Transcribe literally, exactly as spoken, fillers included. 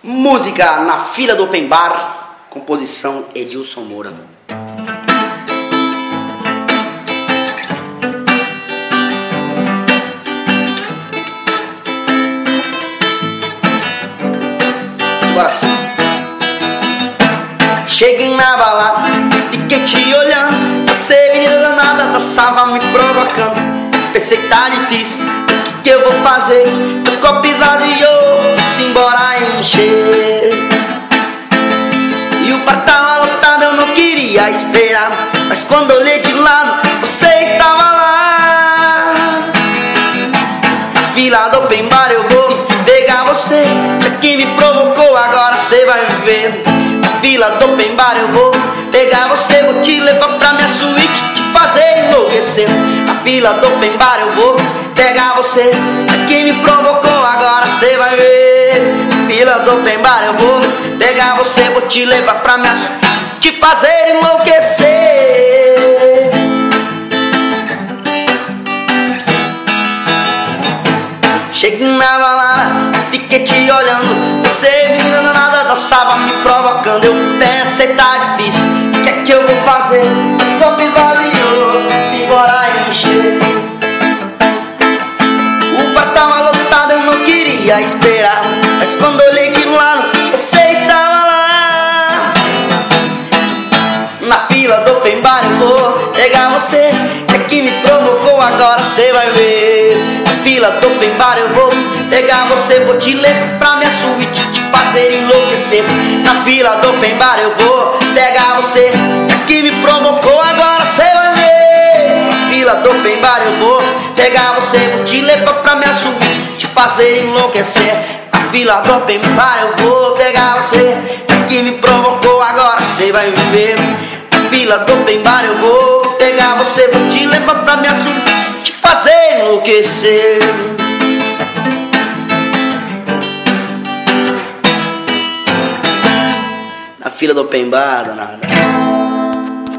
Música Na Fila do Open Bar, composição Edilson Moura. Agora sim. Cheguei na balada, fiquei te olhando. Você, menina danada, dançava me provocando. Pensei que tá difícil, o que eu vou fazer? O copo esvaziou, se embora encher. E o bar tava lotado, eu não queria esperar. Mas quando olhei de lado, você estava lá. Na fila do open bar eu vou pegar você. É que me provocou, agora cê vai ver. Na fila do open bar eu vou pegar você. Vou te levar pra minha suíte, te fazer enlouquecer. Na fila do open bar eu vou pegar você. É que me provocou, agora cê vai ver. Na fila do open bar eu vou pegar você. Vou te levar pra minha suíte, te fazer enlouquecer. Cheguei na balada, fiquei te olhando. Você, menina danada, dançava me provocando. Eu pensei, tá difícil, o que é que eu vou fazer? O copo esvaziou, se embora encher. O bar tava lotado, eu não queria esperar. Mas quando olhei de lado, você estava lá. Na fila do open bar eu vou pegar você. É que me provocou, agora cê vai ver. Na fila do open bar eu vou pegar você. Vou te levar pra minha suíte, te fazer enlouquecer. Na fila do open bar eu vou pegar você. É que me provocou, agora cê vai ver. Na fila do open bar eu vou pegar você. Vou te levar pra minha suíte, te fazer enlouquecer. Na fila do open bar eu vou pegar você. É que me provocou, agora cê vai ver. Na fila do open bar eu vou pegar você. Vou te levar pra minha suíte, te fazer enlouquecer. Na fila do open bar, danada.